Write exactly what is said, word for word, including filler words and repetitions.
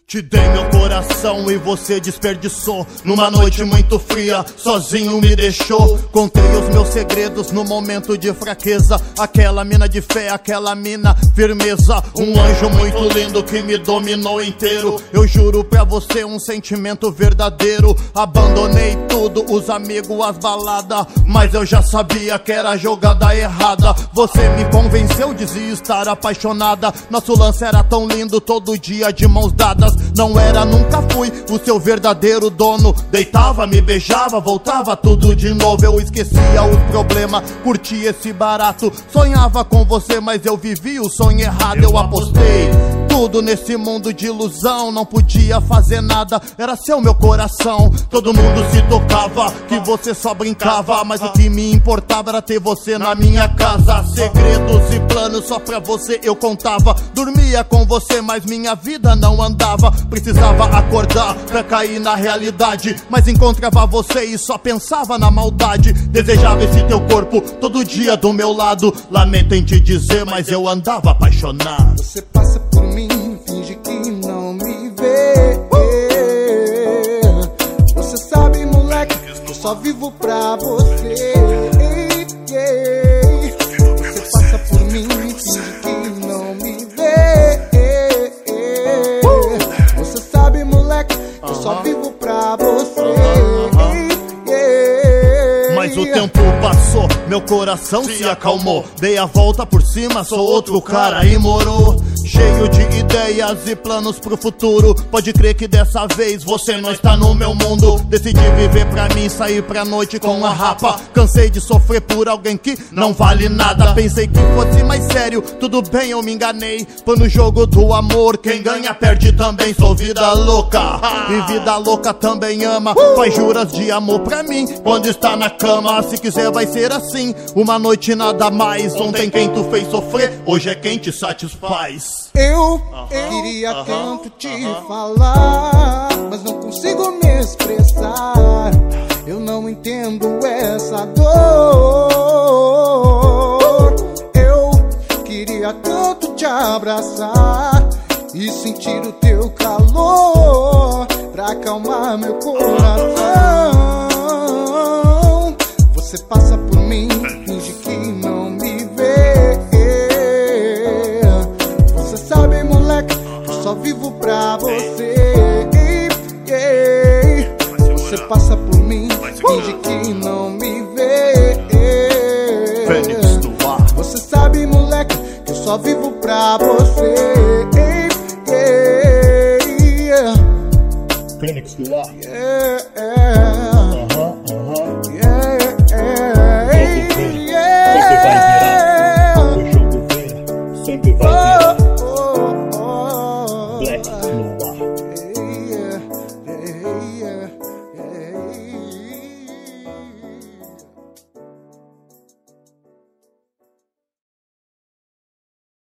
Te dei meu coração e você desperdiçou. Numa noite muito fria, sozinho me deixou. Contei os meus segredos no momento de fraqueza. Aquela mina de fé, aquela mina firmeza. Um anjo muito lindo que me dominou inteiro. Eu juro pra você um sentimento verdadeiro. Abandonei tudo, os amigos, as baladas, mas eu já sabia que era jogada errada. Você me convenceu, dizia estar apaixonada. Nosso lance era tão lindo, todo dia de mãos dadas. Não era, nunca fui o seu verdadeiro dono. Deitava, me beijava, voltava tudo de novo. Eu esquecia os problemas, curtia esse barato. Sonhava com você, mas eu vivi o sonho errado. Eu apostei tudo nesse mundo de ilusão. Não podia fazer nada, era seu meu coração. Todo mundo se tocava, que você só brincava, mas o que me importava era ter você na minha casa. Segredos e planos só pra você eu contava. Dormia com você, mas minha vida não andava. Precisava acordar pra cair na realidade, mas encontrava você e só pensava na maldade. Desejava esse teu corpo todo dia do meu lado. Lamento em te dizer, mas eu andava apaixonado. Você passa por mim, finge que não me vê. Você sabe, moleque, eu só vivo pra você. Você passa por mim, finge que não me vê. Você sabe, moleque, eu só vivo pra você. Mas o tempo passou, meu coração se acalmou. Dei a volta por cima, sou outro cara e morou. Cheio de ideias e planos pro futuro. Pode crer que dessa vez você não está no meu mundo. Decidi viver pra mim, sair pra noite com a rapa. Cansei de sofrer por alguém que não vale nada. Pensei que fosse mais sério, tudo bem, eu me enganei. Foi no jogo do amor, quem ganha perde também. Sou vida louca, e vida louca também ama. Faz juras de amor pra mim quando está na cama. Se quiser vai ser assim, uma noite nada mais. Ontem quem tu fez sofrer, hoje é quem te satisfaz. Eu uh-huh, queria uh-huh, tanto te uh-huh. falar, mas não consigo me expressar. Eu não entendo essa dor. Eu queria tanto te abraçar e sentir o teu calor pra acalmar meu coração. Você passa por mim, finge que não me vê. Só vivo pra você. Você passa por mim, finge que não me vê. Você sabe, moleque, que eu só vivo pra você. Fênix do ar. Yeah.